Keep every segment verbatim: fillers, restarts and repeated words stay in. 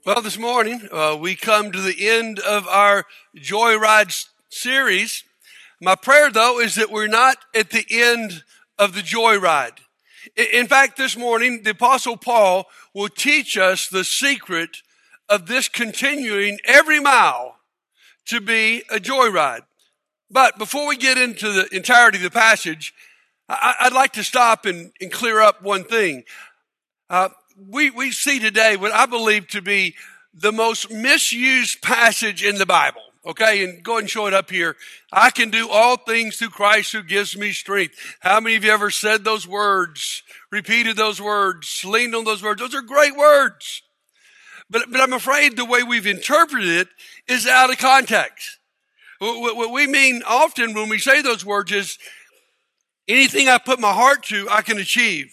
Well, this morning uh, we come to the end of our Joyride s- series. My prayer, though, is that we're not at the end of the joyride. I- In fact, this morning, the Apostle Paul will teach us the secret of this continuing every mile to be a joyride. But before we get into the entirety of the passage, I- I'd like to stop and, and clear up one thing. Uh, we, we see today what I believe to be the most misused passage in the Bible. Okay, and go ahead and show it up here. I can do all things through Christ who gives me strength. How many of you ever said those words, repeated those words, leaned on those words? Those are great words. But, but I'm afraid the way we've interpreted it is out of context. What, what we mean often when we say those words is anything I put my heart to, I can achieve.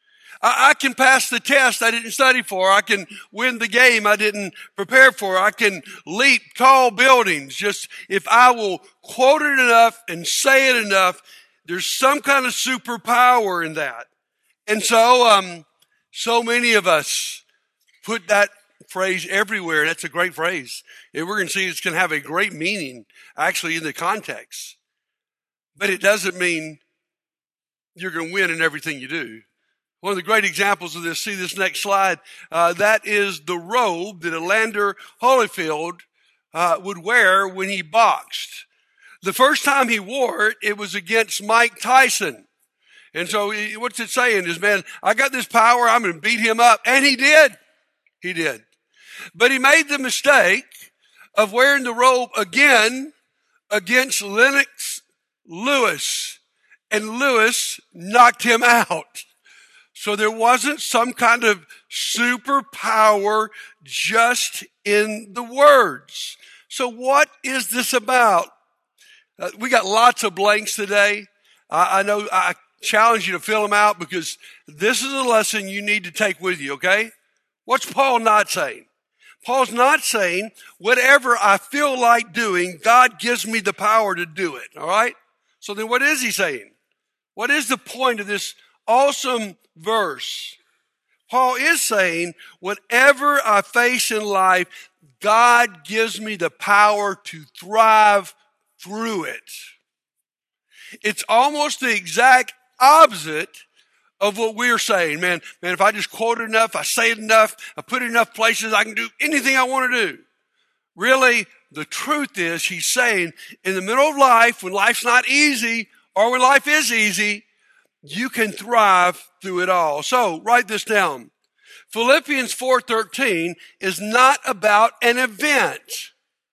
I can pass the test I didn't study for. I can win the game I didn't prepare for. I can leap tall buildings. Just if I will quote it enough and say it enough, there's some kind of superpower in that. And so, um, so many of us put that phrase everywhere. And that's a great phrase. And we're going to see it's going to have a great meaning actually in the context. But it doesn't mean you're going to win in everything you do. One of the great examples of this, see this next slide, uh, that is the robe that Evander Holyfield uh, would wear when he boxed. The first time he wore it, it was against Mike Tyson. And so he, what's it saying is, man, I got this power, I'm going to beat him up. And he did. He did. But he made the mistake of wearing the robe again against Lennox Lewis. And Lewis knocked him out. So there wasn't some kind of superpower just in the words. So what is this about? Uh, we got lots of blanks today. I, I know I challenge you to fill them out because this is a lesson you need to take with you, okay? What's Paul not saying? Paul's not saying whatever I feel like doing, God gives me the power to do it, all right? So then what is he saying? What is the point of this awesome verse? Paul is saying, whatever I face in life, God gives me the power to thrive through it. It's almost the exact opposite of what we're saying. Man, man, if I just quote it enough, I say it enough, I put it in enough places, I can do anything I want to do. Really, the truth is, he's saying, in the middle of life, when life's not easy, or when life is easy, you can thrive through it all. So write this down. Philippians four thirteen is not about an event.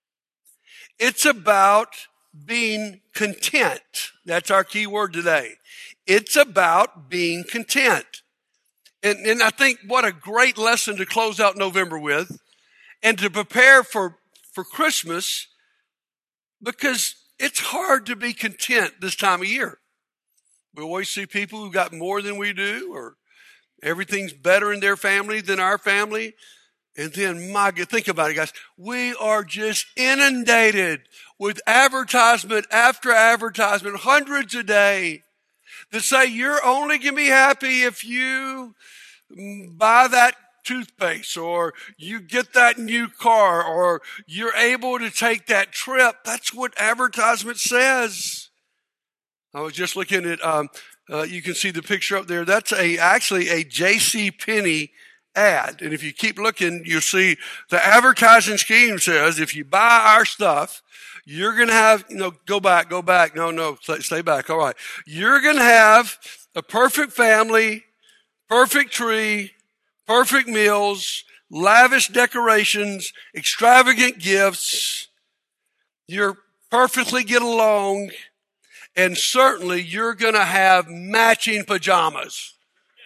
It's about being content. That's our key word today. It's about being content. And, and I think what a great lesson to close out November with and to prepare for, for Christmas, because it's hard to be content this time of year. We always see people who got more than we do, or everything's better in their family than our family. And then, my God, think about it, guys. We are just inundated with advertisement after advertisement, hundreds a day, that say you're only going to be happy if you buy that toothpaste, or you get that new car, or you're able to take that trip. That's what advertisement says. I was just looking at, um, uh, you can see the picture up there. That's a actually a J C Penney ad. And if you keep looking, you'll see the advertising scheme says, if you buy our stuff, you're going to have, you know, go back, go back. No, no, stay, stay back. All right. You're going to have a perfect family, perfect tree, perfect meals, lavish decorations, extravagant gifts. You're perfectly get along. And certainly you're going to have matching pajamas.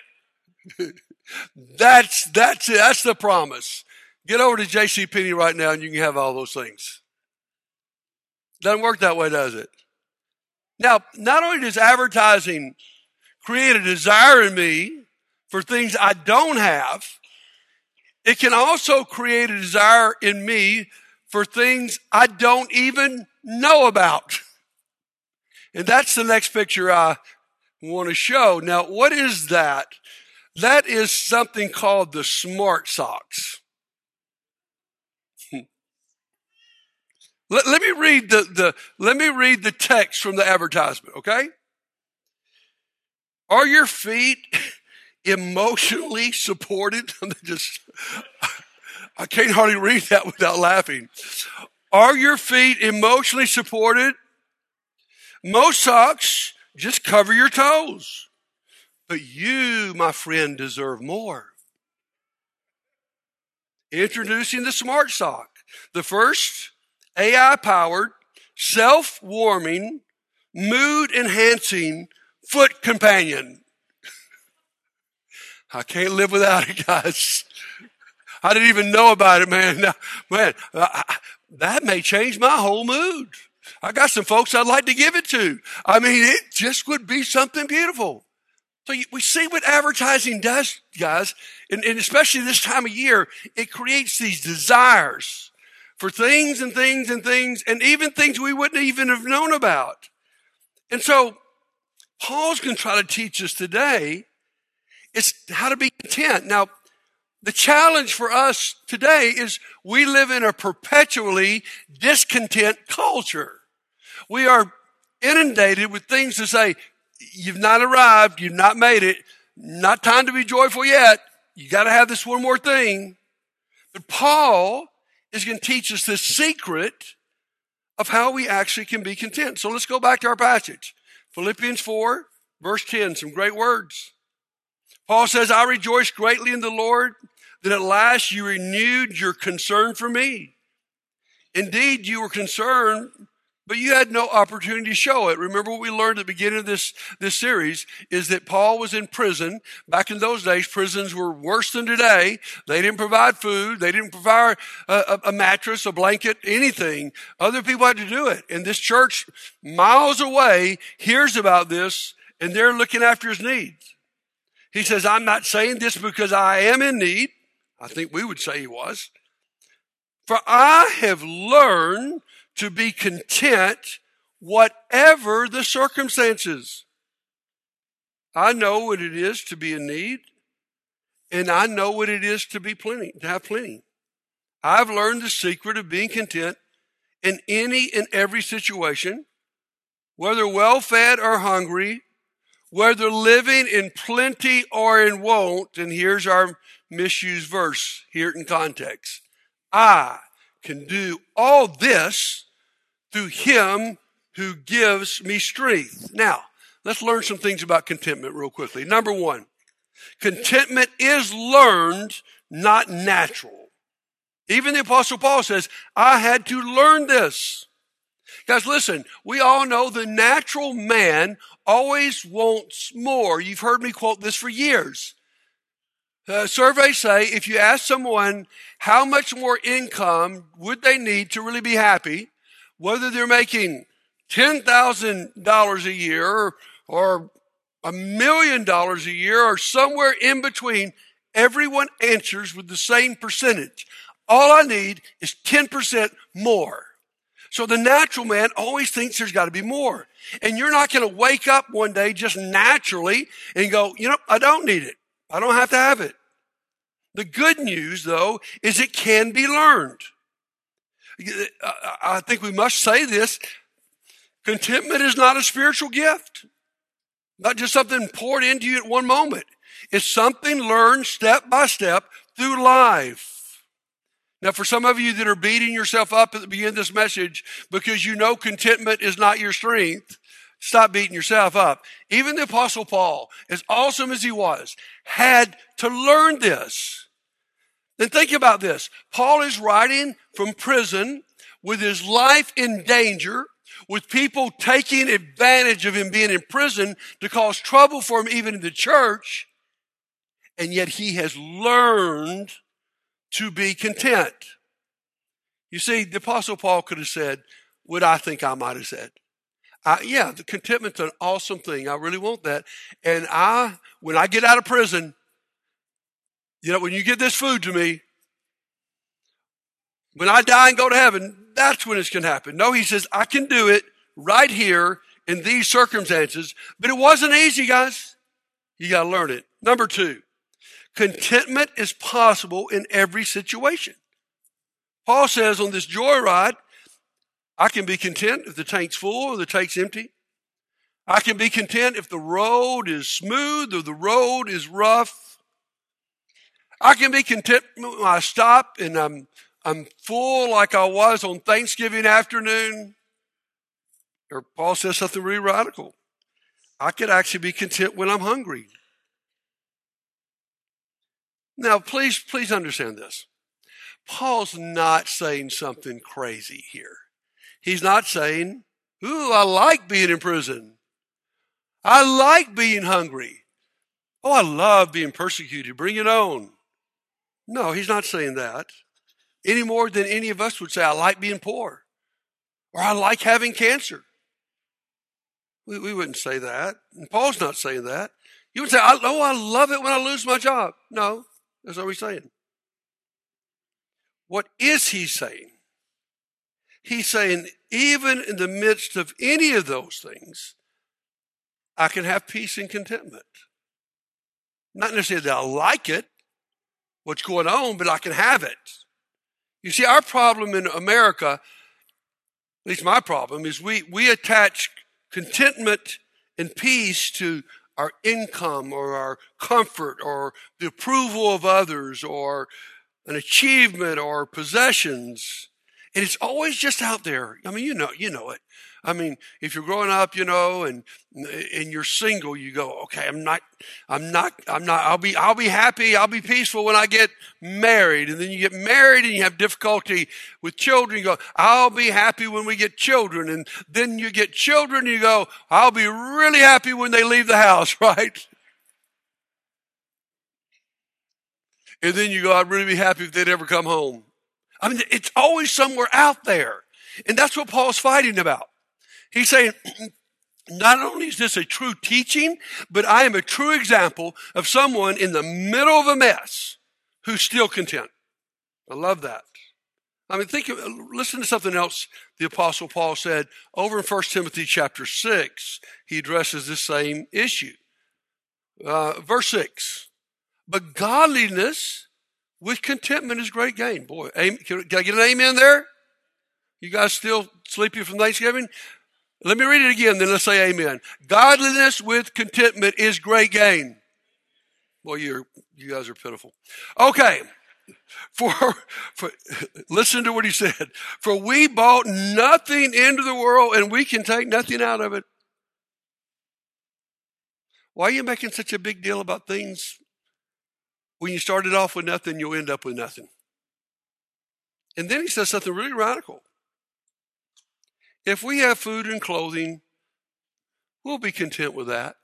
that's, that's it. That's the promise. Get over to J C Penney right now and you can have all those things. Doesn't work that way, does it? Now, not only does advertising create a desire in me for things I don't have, it can also create a desire in me for things I don't even know about. And that's the next picture I want to show. Now, what is that? That is something called the Smart Socks. Let, let me read the, the let me read the text from the advertisement, okay? Are your feet emotionally supported? I'm just I can't hardly read that without laughing. Are your feet emotionally supported? Most socks just cover your toes. But you, my friend, deserve more. Introducing the Smart Sock, the first A I-powered, self-warming, mood-enhancing foot companion. I can't live without it, guys. I didn't even know about it, man. Now, man, I, that may change my whole mood. I got some folks I'd like to give it to. I mean, it just would be something beautiful. So we see what advertising does, guys, and, and especially this time of year, it creates these desires for things and things and things, and even things we wouldn't even have known about. And so Paul's going to try to teach us today is how to be content. Now, the challenge for us today is we live in a perpetually discontent culture. We are inundated with things to say, you've not arrived, you've not made it, not time to be joyful yet, you got to have this one more thing. But Paul is going to teach us the secret of how we actually can be content. So let's go back to our passage. Philippians four, verse ten, some great words. Paul says, I rejoice greatly in the Lord that at last you renewed your concern for me. Indeed, you were concerned, but you had no opportunity to show it. Remember what we learned at the beginning of this, this series is that Paul was in prison. Back in those days, prisons were worse than today. They didn't provide food. They didn't provide a, a, a mattress, a blanket, anything. Other people had to do it. And this church, miles away, hears about this, and they're looking after his needs. He says, I'm not saying this because I am in need. I think we would say he was. For I have learned to be content whatever the circumstances. I know what it is to be in need, and I know what it is to be plenty, to have plenty. I've learned the secret of being content in any and every situation, whether well-fed or hungry, whether living in plenty or in want. And here's our misused verse, here in context. I can do all this through him who gives me strength. Now, let's learn some things about contentment real quickly. Number one, contentment is learned, not natural. Even the Apostle Paul says, I had to learn this. Guys, listen, we all know the natural man always wants more. You've heard me quote this for years. Uh, surveys say if you ask someone how much more income would they need to really be happy, whether they're making ten thousand dollars a year or, or a million dollars a year or somewhere in between, everyone answers with the same percentage. All I need is ten percent more. So the natural man always thinks there's got to be more. And you're not going to wake up one day just naturally and go, you know, I don't need it. I don't have to have it. The good news, though, is it can be learned. I think we must say this. Contentment is not a spiritual gift. Not just something poured into you at one moment. It's something learned step by step through life. Now, for some of you that are beating yourself up at the beginning of this message because you know contentment is not your strength, stop beating yourself up. Even the Apostle Paul, as awesome as he was, had to learn this. Then think about this. Paul is writing from prison with his life in danger, with people taking advantage of him being in prison to cause trouble for him even in the church, and yet he has learned to be content. You see, the Apostle Paul could have said what I think I might have said. I, yeah, the contentment's an awesome thing. I really want that. And I, when I get out of prison, you know, when you give this food to me, when I die and go to heaven, that's when it's going to happen. No, he says, I can do it right here in these circumstances. But it wasn't easy, guys. You got to learn it. Number two, contentment is possible in every situation. Paul says on this joyride, I can be content if the tank's full or the tank's empty. I can be content if the road is smooth or the road is rough. I can be content when I stop and I'm, I'm full like I was on Thanksgiving afternoon. Or Paul says something really radical. I could actually be content when I'm hungry. Now, please, please understand this. Paul's not saying something crazy here. He's not saying, ooh, I like being in prison. I like being hungry. Oh, I love being persecuted. Bring it on. No, he's not saying that. Any more than any of us would say, I like being poor. Or I like having cancer. We, we wouldn't say that. And Paul's not saying that. You would say, oh, I love it when I lose my job. No, that's not what he's saying. What is he saying? He's saying, even in the midst of any of those things, I can have peace and contentment. Not necessarily that I like it, what's going on, but I can have it. You see, our problem in America, at least my problem, is we, we attach contentment and peace to our income or our comfort or the approval of others or an achievement or possessions. And it's always just out there. I mean, you know, you know it. I mean, if you're growing up, you know, and and you're single, you go, okay, I'm not, I'm not, I'm not, I'll be, I'll be happy, I'll be peaceful when I get married. And then you get married and you have difficulty with children. You go, I'll be happy when we get children. And then you get children and you go, I'll be really happy when they leave the house, right? And then you go, I'd really be happy if they'd ever come home. I mean, it's always somewhere out there. And that's what Paul's fighting about. He's saying, not only is this a true teaching, but I am a true example of someone in the middle of a mess who's still content. I love that. I mean, think of, listen to something else the Apostle Paul said over in First Timothy chapter six. He addresses this same issue. Uh, verse six, but godliness with contentment is great gain. Boy, can I get an amen there? You guys still sleepy from Thanksgiving? Let me read it again, then let's say amen. Godliness with contentment is great gain. Boy, you're, you guys are pitiful. Okay. For, for, listen to what he said. For we bought nothing into the world and we can take nothing out of it. Why are you making such a big deal about things? When you started off with nothing, you'll end up with nothing. And then he says something really radical. If we have food and clothing, we'll be content with that.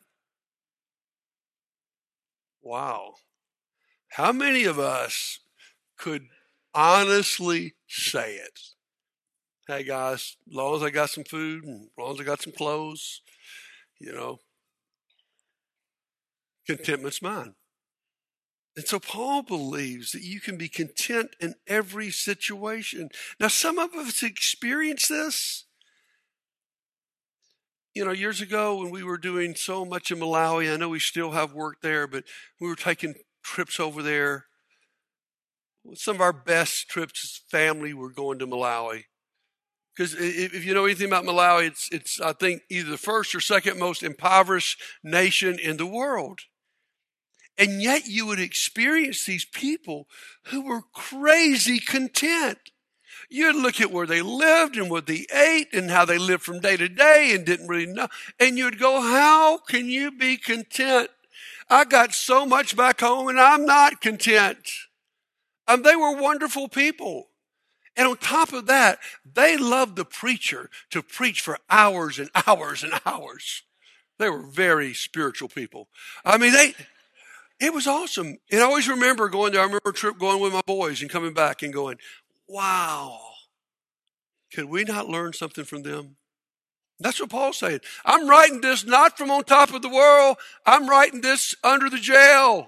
Wow. How many of us could honestly say it? Hey guys, as long as I got some food and as long as I got some clothes, you know, contentment's mine. And so Paul believes that you can be content in every situation. Now, some of us experience this. You know, years ago when we were doing so much in Malawi, I know we still have work there, but we were taking trips over there. Some of our best trips as family were going to Malawi. Because if you know anything about Malawi, it's, it's, I think, either the first or second most impoverished nation in the world. And yet you would experience these people who were crazy content. You'd look at where they lived and what they ate and how they lived from day to day and didn't really know. And you'd go, how can you be content? I got so much back home and I'm not content. Um, they were wonderful people. And on top of that, they loved the preacher to preach for hours and hours and hours. They were very spiritual people. I mean, they... It was awesome. And I always remember going there. I remember a trip going with my boys and coming back and going, wow, could we not learn something from them? That's what Paul's saying. I'm writing this not from on top of the world. I'm writing this under the jail.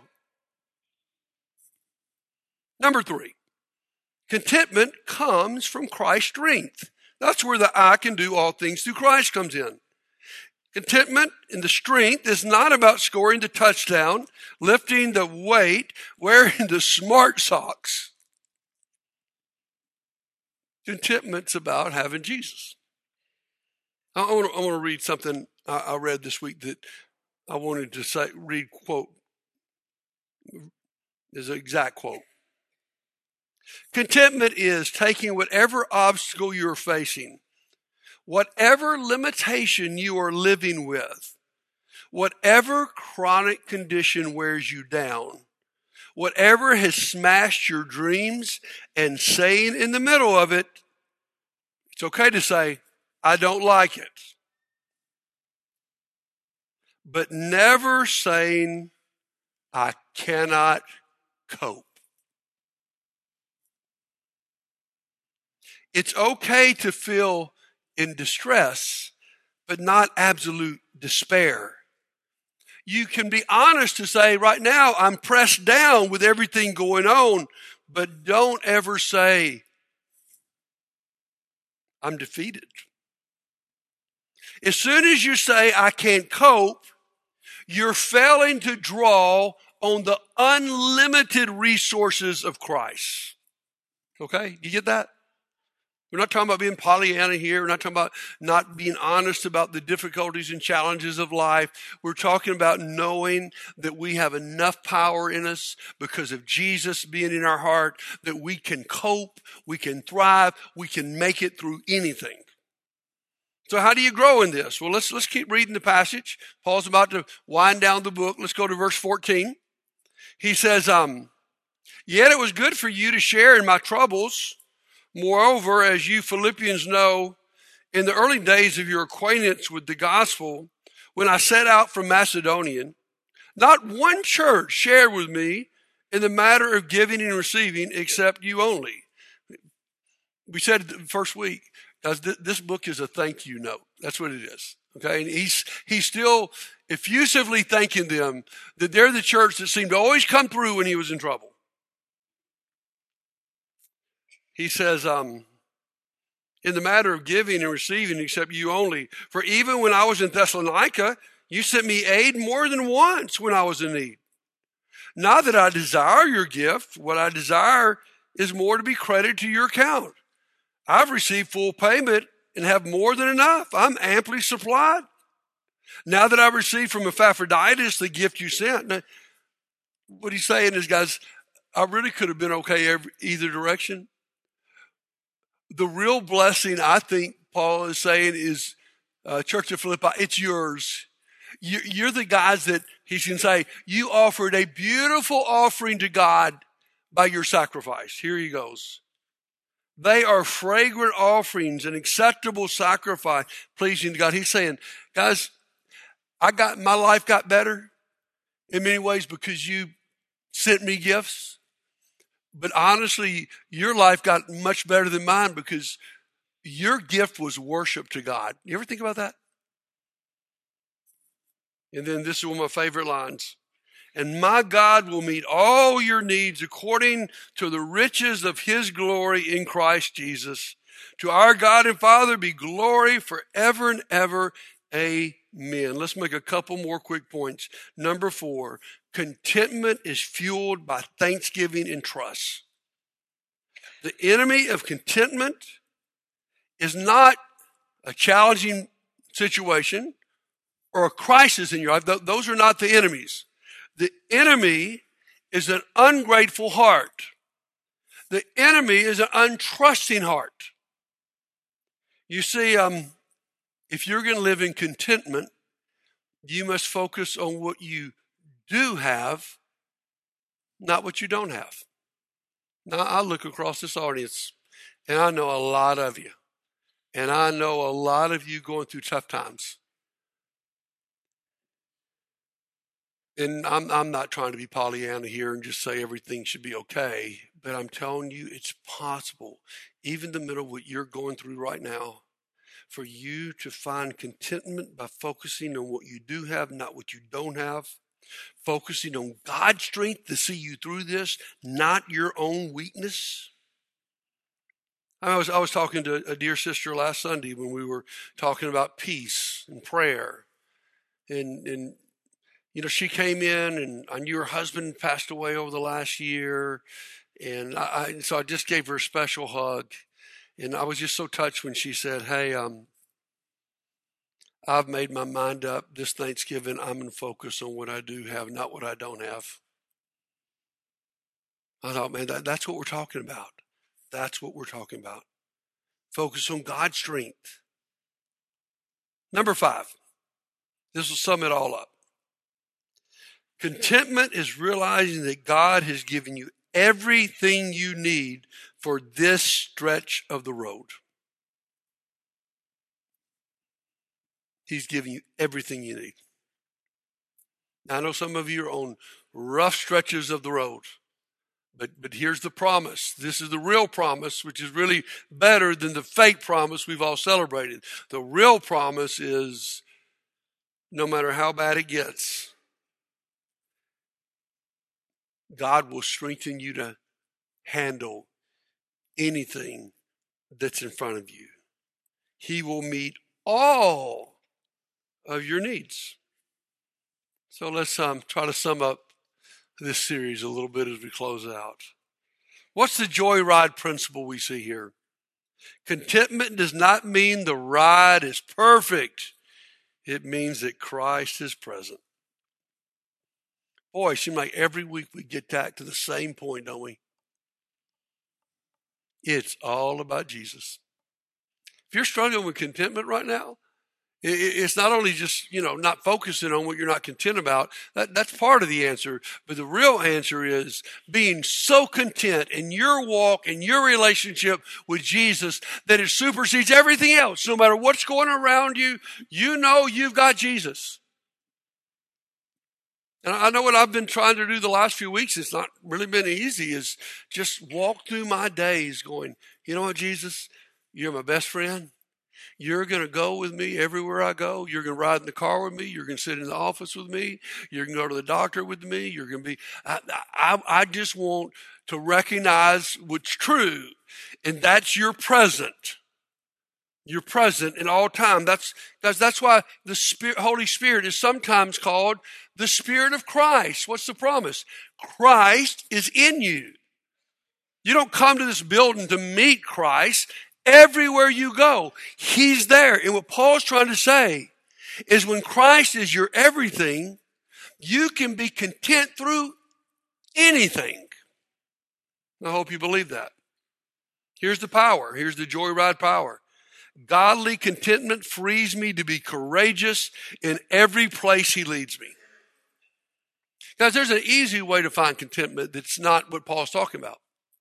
Number three, contentment comes from Christ's strength. That's where the I can do all things through Christ comes in. Contentment and the strength is not about scoring the touchdown, lifting the weight, wearing the smart socks. Contentment's about having Jesus. I want to, I want to read something I, I read this week that I wanted to say, read quote, is an exact quote. Contentment is taking whatever obstacle you're facing, whatever limitation you are living with, whatever chronic condition wears you down, whatever has smashed your dreams, and saying in the middle of it, it's okay to say, I don't like it. But never saying, I cannot cope. It's okay to feel in distress, but not absolute despair. You can be honest to say, right now, I'm pressed down with everything going on, but don't ever say, I'm defeated. As soon as you say, I can't cope, you're failing to draw on the unlimited resources of Christ. Okay? You get that? We're not talking about being Pollyanna here. We're not talking about not being honest about the difficulties and challenges of life. We're talking about knowing that we have enough power in us because of Jesus being in our heart, that we can cope, we can thrive, we can make it through anything. So how do you grow in this? Well, let's let's keep reading the passage. Paul's about to wind down the book. Let's go to verse fourteen. He says, um, yet it was good for you to share in my troubles. Moreover, as you Philippians know, in the early days of your acquaintance with the gospel, when I set out from Macedonia, not one church shared with me in the matter of giving and receiving except you only. We said it the first week, guys, th- this book is a thank you note. That's what it is. Okay. And he's, he's still effusively thanking them that they're the church that seemed to always come through when he was in trouble. He says, um, in the matter of giving and receiving, except you only. For even when I was in Thessalonica, you sent me aid more than once when I was in need. Not that I desire your gift. What I desire is more to be credited to your account. I've received full payment and have more than enough. I'm amply supplied. Now that I've received from Epaphroditus the gift you sent. Now, what he's saying is, guys, I really could have been okay every, either direction. The real blessing, I think Paul is saying, is uh, Church of Philippi, it's yours. You, you're the guys that he can say, you offered a beautiful offering to God by your sacrifice. Here he goes. They are fragrant offerings, an acceptable sacrifice, pleasing to God. He's saying, guys, I got my life got better in many ways because you sent me gifts. But honestly, your life got much better than mine because your gift was worship to God. You ever think about that? And then this is one of my favorite lines. And my God will meet all your needs according to the riches of his glory in Christ Jesus. To our God and Father be glory forever and ever. Amen. Let's make a couple more quick points. Number four, contentment is fueled by thanksgiving and trust. The enemy of contentment is not a challenging situation or a crisis in your life. Those are not the enemies. The enemy is an ungrateful heart. The enemy is an untrusting heart. You see, um, if you're going to live in contentment, you must focus on what you do have, not what you don't have. Now, I look across this audience, and I know a lot of you. And I know a lot of you going through tough times. And I'm, I'm not trying to be Pollyanna here and just say everything should be okay. But I'm telling you, it's possible, even in the middle of what you're going through right now, for you to find contentment by focusing on what you do have, not what you don't have. Focusing on God's strength to see you through this, not your own weakness. I was I was talking to a dear sister last Sunday when we were talking about peace and prayer. And, and you know, she came in and I knew her husband passed away over the last year. And I, I so I just gave her a special hug. And I was just so touched when she said, hey, um, I've made my mind up. This Thanksgiving, I'm going to focus on what I do have, not what I don't have. I thought, man, that, that's what we're talking about. That's what we're talking about. Focus on God's strength. Number five, this will sum it all up. Contentment is realizing that God has given you everything you need for this stretch of the road. He's giving you everything you need. Now, I know some of you are on rough stretches of the road, but, but here's the promise. This is the real promise, which is really better than the fake promise we've all celebrated. The real promise is no matter how bad it gets, God will strengthen you to handle anything that's in front of you. He will meet all of your needs. So let's um, try to sum up this series a little bit as we close out. What's the joyride principle we see here? Contentment does not mean the ride is perfect. It means that Christ is present. Boy, it seems like every week we get back to the same point, don't we? It's all about Jesus. If you're struggling with contentment right now, it's not only just, you know, not focusing on what you're not content about. That, that's part of the answer. But the real answer is being so content in your walk and your relationship with Jesus that it supersedes everything else. No matter what's going around you, you know you've got Jesus. And I know what I've been trying to do the last few weeks. It's not really been easy, is just walk through my days going, you know what, Jesus, you're my best friend. You're going to go with me everywhere I go. You're going to ride in the car with me. You're going to sit in the office with me. You're going to go to the doctor with me. You're going to be, I, I, I just want to recognize what's true. And that's your present. You're present in all time. That's, guys, that's why the Spirit, Holy Spirit is sometimes called the Spirit of Christ. What's the promise? Christ is in you. You don't come to this building to meet Christ. Everywhere you go, He's there. And what Paul's trying to say is when Christ is your everything, you can be content through anything. I hope you believe that. Here's the power. Here's the joyride power. Godly contentment frees me to be courageous in every place He leads me. Guys, there's an easy way to find contentment that's not what Paul's talking about.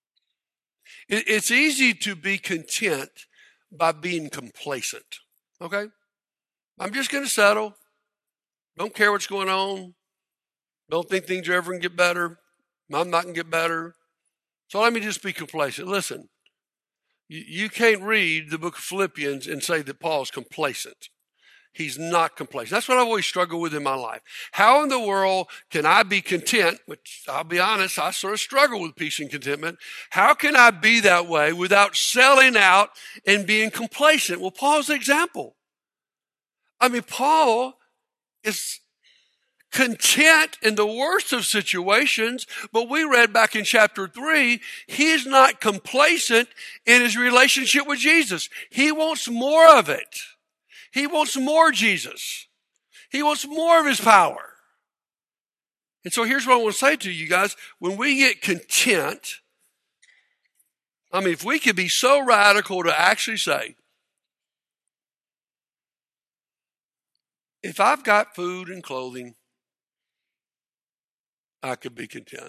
It's easy to be content by being complacent, okay? I'm just going to settle. Don't care what's going on. Don't think things are ever going to get better. I'm not going to get better. So let me just be complacent. Listen, you can't read the book of Philippians and say that Paul's complacent. He's not complacent. That's what I've always struggled with in my life. How in the world can I be content? Which I'll be honest, I sort of struggle with peace and contentment. How can I be that way without selling out and being complacent? Well, Paul's the example. I mean, Paul is content in the worst of situations, but we read back in chapter three, he's not complacent in his relationship with Jesus. He wants more of it. He wants more Jesus. He wants more of His power. And so here's what I want to say to you guys. When we get content, I mean, if we could be so radical to actually say, if I've got food and clothing, I could be content.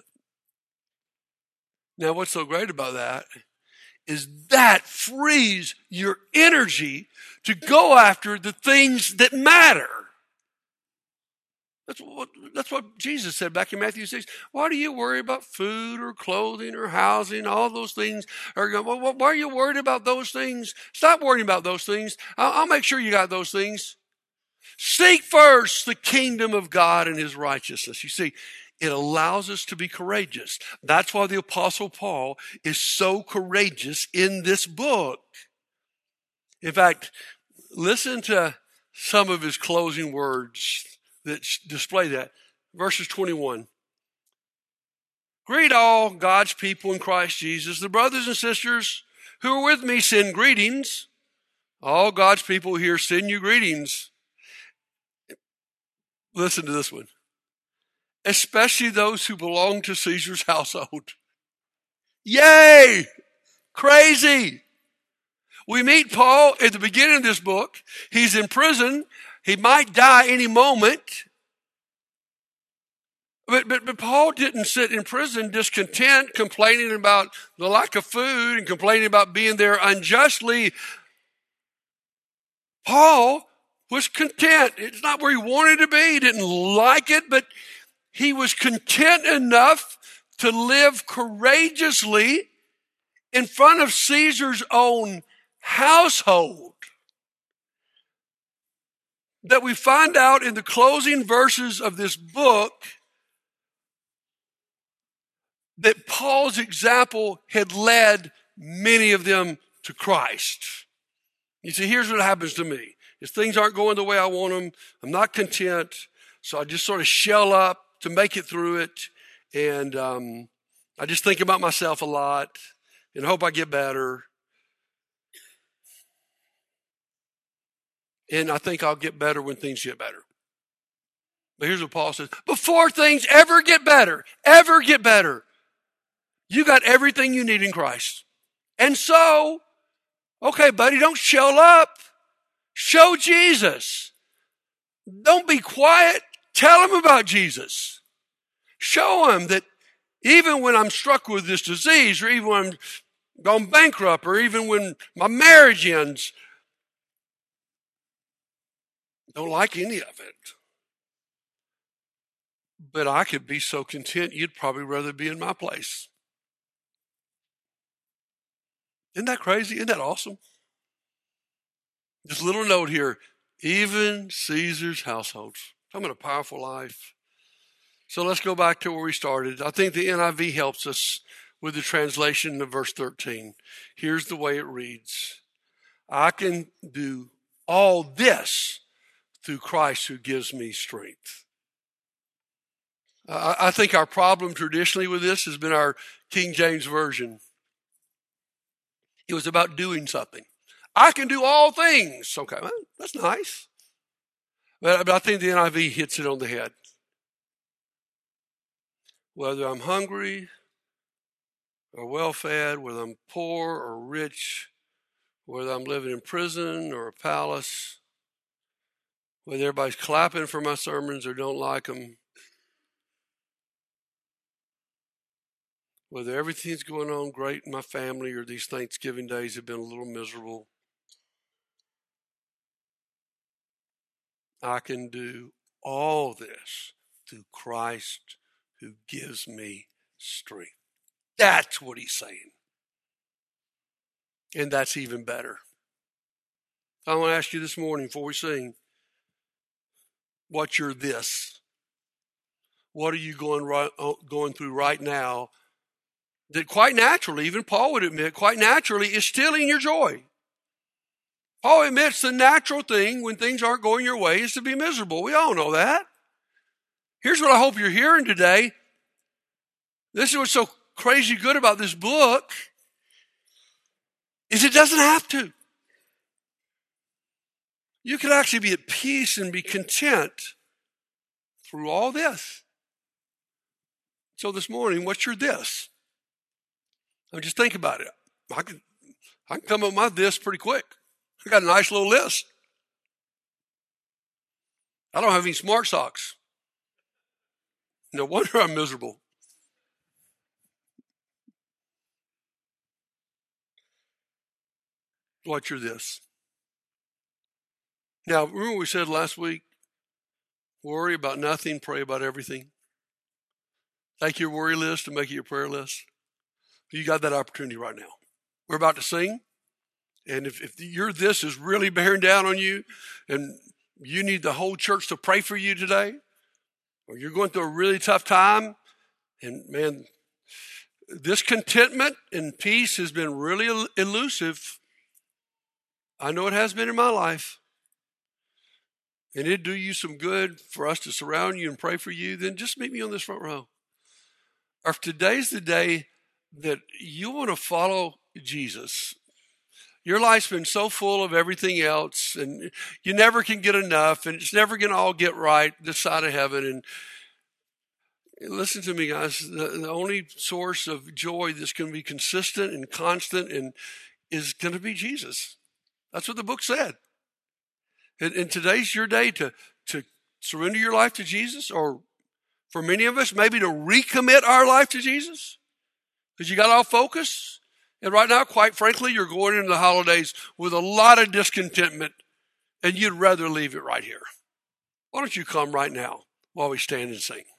Now, what's so great about that is that frees your energy to go after the things that matter. That's what, that's what Jesus said back in Matthew six. Why do you worry about food or clothing or housing? All those things are going, well, why are you worried about those things? Stop worrying about those things. I'll, I'll make sure you got those things. Seek first the kingdom of God and His righteousness. You see, it allows us to be courageous. That's why the Apostle Paul is so courageous in this book. In fact, listen to some of his closing words that display that. Verses twenty-one. Greet all God's people in Christ Jesus. The brothers and sisters who are with me send greetings. All God's people here send you greetings. Listen to this one. Especially those who belong to Caesar's household. Yay! Crazy! We meet Paul at the beginning of this book. He's in prison. He might die any moment. But, but, but Paul didn't sit in prison discontent, complaining about the lack of food and complaining about being there unjustly. Paul was content. It's not where he wanted to be. He didn't like it, but he was content enough to live courageously in front of Caesar's own household. That we find out in the closing verses of this book that Paul's example had led many of them to Christ. You see, here's what happens to me. If things aren't going the way I want them, I'm not content, so I just sort of shell up to make it through it, and um, I just think about myself a lot and hope I get better. And I think I'll get better when things get better. But here's what Paul says. Before things ever get better, ever get better, you got everything you need in Christ. And so, okay, buddy, don't shell up. Show Jesus. Don't be quiet. Tell him about Jesus. Show him that even when I'm struck with this disease, or even when I'm gone bankrupt, or even when my marriage ends, don't like any of it. But I could be so content, you'd probably rather be in my place. Isn't that crazy? Isn't that awesome? This little note here, even Caesar's households. Talking about a powerful life. So let's go back to where we started. I think the N I V helps us with the translation of verse thirteen. Here's the way it reads. I can do all this through Christ who gives me strength. I, I think our problem traditionally with this has been our King James Version. It was about doing something. I can do all things. Okay, well, that's nice. But, but I think the N I V hits it on the head. Whether I'm hungry or well-fed, whether I'm poor or rich, whether I'm living in prison or a palace, whether everybody's clapping for my sermons or don't like them, whether everything's going on great in my family or these Thanksgiving days have been a little miserable, I can do all this through Christ who gives me strength. That's what he's saying. And that's even better. I want to ask you this morning before we sing, what's your this? What are you going right, going through right now that quite naturally, even Paul would admit, quite naturally is stealing your joy? Paul admits the natural thing when things aren't going your way is to be miserable. We all know that. Here's what I hope you're hearing today. This is what's so crazy good about this book, is it doesn't have to. You can actually be at peace and be content through all this. So this morning, what's your this? I mean, just think about it. I can, I can come up with my this pretty quick. I got a nice little list. I don't have any smart socks. No wonder I'm miserable. What's your this? Now, remember we said last week, worry about nothing, pray about everything. Take your worry list and make it your prayer list. You got that opportunity right now. We're about to sing. And if, if your this is really bearing down on you and you need the whole church to pray for you today, or you're going through a really tough time, and man, this contentment and peace has been really el- elusive. I know it has been in my life. And it'd do you some good for us to surround you and pray for you, then just meet me on this front row. Or if today's the day that you want to follow Jesus, Your life's been so full of everything else, and you never can get enough, and it's never going to all get right this side of heaven. And listen to me, guys. The, the only source of joy that's going to be consistent and constant and is going to be Jesus. That's what the book said. And, and today's your day to, to surrender your life to Jesus, or for many of us, maybe to recommit our life to Jesus, because you got off focus. And right now, quite frankly, you're going into the holidays with a lot of discontentment, and you'd rather leave it right here. Why don't you come right now while we stand and sing?